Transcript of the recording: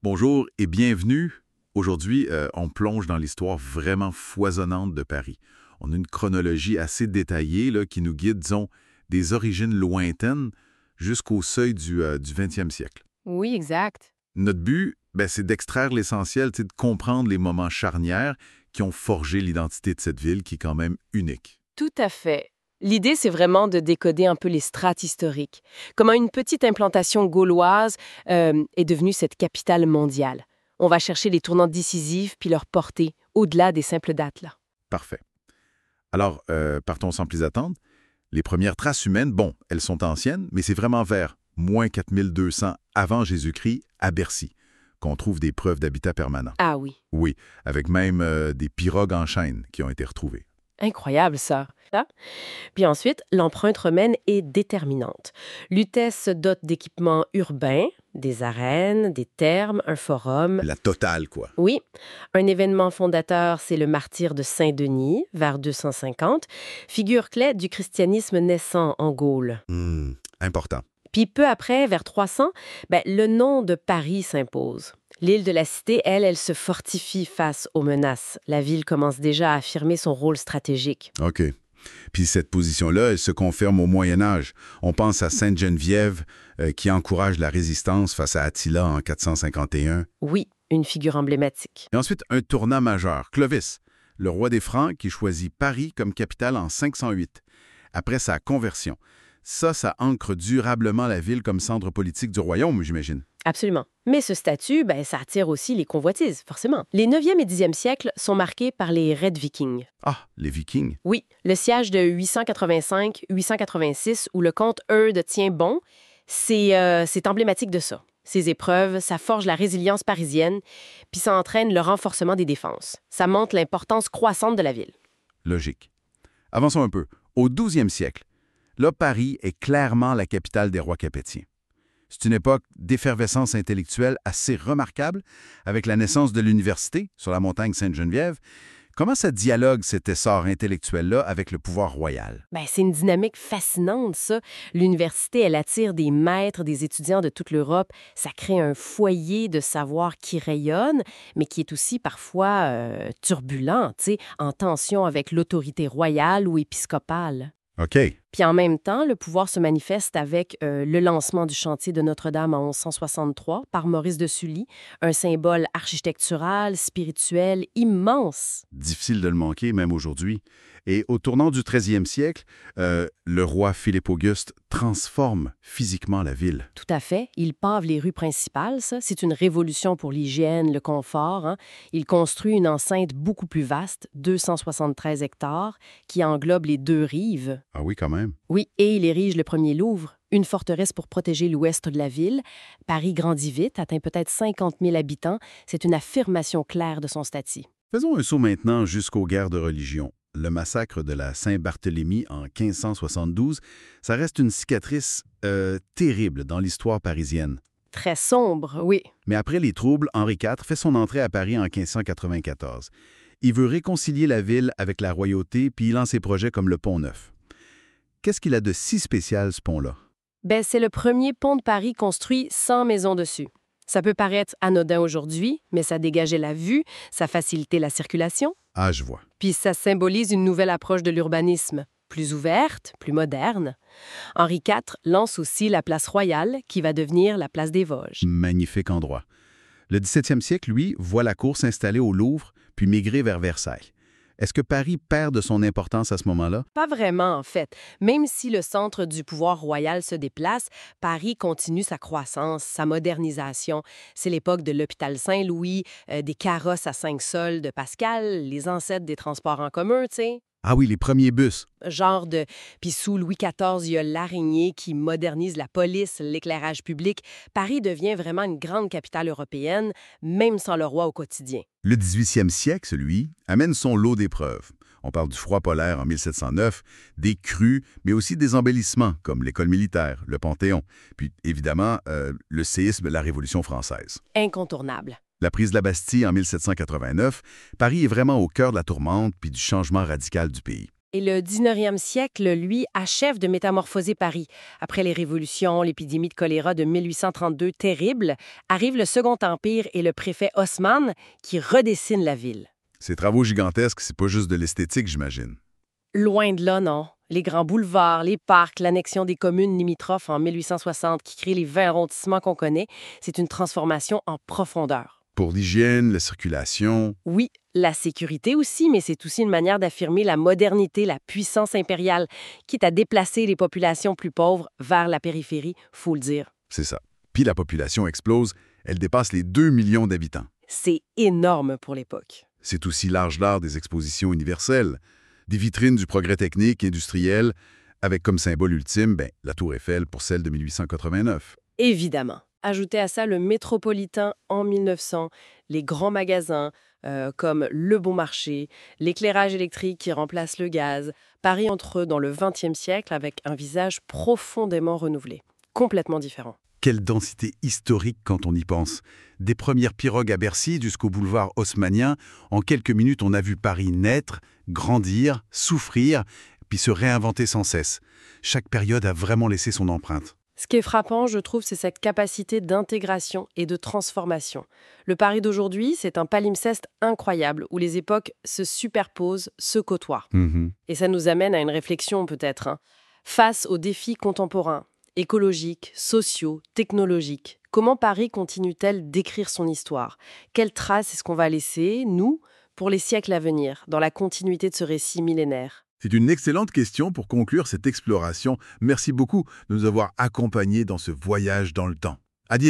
Bonjour et bienvenue. Aujourd'hui, on plonge dans l'histoire vraiment foisonnante de Paris. On a une chronologie assez détaillée là, qui nous guide, disons, des origines lointaines jusqu'au seuil du 20e siècle. Oui, exact. Notre but, c'est d'extraire l'essentiel, de comprendre les moments charnières qui ont forgé l'identité de cette ville qui est quand même unique. Tout à fait. L'idée, c'est vraiment de décoder un peu les strates historiques. Comment une petite implantation gauloise est devenue cette capitale mondiale. On va chercher les tournants décisifs puis leur portée au-delà des simples dates, là. Parfait. Alors, partons sans plus attendre. Les premières traces humaines, bon, elles sont anciennes, mais c'est vraiment vers moins 4200 avant Jésus-Christ à Bercy qu'on trouve des preuves d'habitat permanent. Ah oui, Oui, avec même des pirogues en chêne qui ont été retrouvées. incroyable ça. Puis ensuite, l'empreinte romaine est déterminante. Lutèce se dote d'équipements urbains, des arènes, des thermes, un forum. La totale, quoi. Oui, un événement fondateur, c'est le martyre de Saint-Denis, vers 250, figure clé du christianisme naissant en Gaule. Important. Puis peu après, vers 300, le nom de Paris s'impose. L'île de la Cité, elle se fortifie face aux menaces. La ville commence déjà à affirmer son rôle stratégique. OK. Puis cette position-là, elle se confirme au Moyen Âge. On pense à Sainte-Geneviève qui encourage la résistance face à Attila en 451. Oui, une figure emblématique. Et ensuite, un tournant majeur, Clovis, le roi des Francs qui choisit Paris comme capitale en 508, après sa conversion. Ça ancre durablement la ville comme centre politique du royaume, j'imagine. Absolument. Mais ce statut, ça attire aussi les convoitises, forcément. Les 9e et 10e siècles sont marqués par les raids vikings. Ah, les Vikings. Oui, le siège de 885-886 où le comte Eudes tient bon, c'est emblématique de ça. Ces épreuves, ça forge la résilience parisienne, puis ça entraîne le renforcement des défenses. Ça montre l'importance croissante de la ville. Logique. Avançons un peu. Au 12e siècle, là, Paris est clairement la capitale des rois capétiens. C'est une époque d'effervescence intellectuelle assez remarquable, avec la naissance de l'université sur la montagne Sainte-Geneviève. Comment ça dialogue cet essor intellectuel-là avec le pouvoir royal? C'est une dynamique fascinante, ça. L'université, elle attire des maîtres, des étudiants de toute l'Europe. Ça crée un foyer de savoir qui rayonne, mais qui est aussi parfois turbulent, en tension avec l'autorité royale ou épiscopale. OK. Puis en même temps, le pouvoir se manifeste avec le lancement du chantier de Notre-Dame en 1163 par Maurice de Sully, un symbole architectural, spirituel immense. Difficile de le manquer, même aujourd'hui. Et au tournant du 13e siècle, le roi Philippe-Auguste transforme physiquement la ville. Tout à fait. Il pave les rues principales, ça. C'est une révolution pour l'hygiène, le confort, hein. Il construit une enceinte beaucoup plus vaste, 273 hectares, qui englobe les deux rives. Ah oui, quand même. Oui, et il érige le premier Louvre, une forteresse pour protéger l'ouest de la ville. Paris grandit vite, atteint peut-être 50 000 habitants. C'est une affirmation claire de son statut. Faisons un saut maintenant jusqu'aux guerres de religion. Le massacre de la Saint-Barthélemy en 1572, ça reste une cicatrice terrible dans l'histoire parisienne. Très sombre, oui. Mais après les troubles, Henri IV fait son entrée à Paris en 1594. Il veut réconcilier la ville avec la royauté, puis il lance ses projets comme le Pont-Neuf. Qu'est-ce qu'il a de si spécial, ce pont-là? C'est le premier pont de Paris construit sans maison dessus. Ça peut paraître anodin aujourd'hui, mais ça dégageait la vue, ça facilitait la circulation. Ah, je vois. Puis ça symbolise une nouvelle approche de l'urbanisme, plus ouverte, plus moderne. Henri IV lance aussi la place Royale, qui va devenir la place des Vosges. Magnifique endroit. Le 17e siècle, lui, voit la cour s'installer au Louvre, puis migrer vers Versailles. Est-ce que Paris perd de son importance à ce moment-là? Pas vraiment, en fait. Même si le centre du pouvoir royal se déplace, Paris continue sa croissance, sa modernisation. C'est l'époque de l'hôpital Saint-Louis, des carrosses à 5 sols de Pascal, les ancêtres des transports en commun, tu sais. Ah oui, les premiers bus. Puis sous Louis XIV, il y a l'araignée qui modernise la police, l'éclairage public. Paris devient vraiment une grande capitale européenne, même sans le roi au quotidien. Le 18e siècle, lui, amène son lot d'épreuves. On parle du froid polaire en 1709, des crues, mais aussi des embellissements, comme l'école militaire, le Panthéon, puis évidemment le séisme de la Révolution française. Incontournable. La prise de la Bastille en 1789, Paris est vraiment au cœur de la tourmente puis du changement radical du pays. Et le 19e siècle, lui, achève de métamorphoser Paris. Après les révolutions, l'épidémie de choléra de 1832 terrible, arrive le Second Empire et le préfet Haussmann qui redessine la ville. Ces travaux gigantesques, c'est pas juste de l'esthétique, j'imagine. Loin de là, non. Les grands boulevards, les parcs, l'annexion des communes limitrophes en 1860 qui créent les 20 arrondissements qu'on connaît, c'est une transformation en profondeur. Pour l'hygiène, la circulation. Oui, la sécurité aussi, mais c'est aussi une manière d'affirmer la modernité, la puissance impériale, quitte à déplacer les populations plus pauvres vers la périphérie, faut le dire. C'est ça. Puis la population explose, elle dépasse les 2 millions d'habitants. C'est énorme pour l'époque. C'est aussi l'âge d'art des expositions universelles, des vitrines du progrès technique et industriel, avec comme symbole ultime la Tour Eiffel pour celle de 1889. Évidemment. Ajoutez à ça le métropolitain en 1900, les grands magasins comme Le Bon Marché, l'éclairage électrique qui remplace le gaz. Paris entre dans le XXe siècle avec un visage profondément renouvelé, complètement différent. Quelle densité historique quand on y pense. Des premières pirogues à Bercy jusqu'au boulevard haussmannien, en quelques minutes on a vu Paris naître, grandir, souffrir, puis se réinventer sans cesse. Chaque période a vraiment laissé son empreinte. Ce qui est frappant, je trouve, c'est cette capacité d'intégration et de transformation. Le Paris d'aujourd'hui, c'est un palimpseste incroyable où les époques se superposent, se côtoient. Et ça nous amène à une réflexion peut-être. Face aux défis contemporains, écologiques, sociaux, technologiques, comment Paris continue-t-elle d'écrire son histoire? Quelles traces est-ce qu'on va laisser, nous, pour les siècles à venir, dans la continuité de ce récit millénaire? C'est une excellente question pour conclure cette exploration. Merci beaucoup de nous avoir accompagnés dans ce voyage dans le temps.